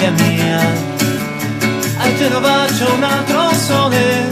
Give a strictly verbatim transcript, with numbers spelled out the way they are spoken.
figlia mia. A Genova c'è un altro sole,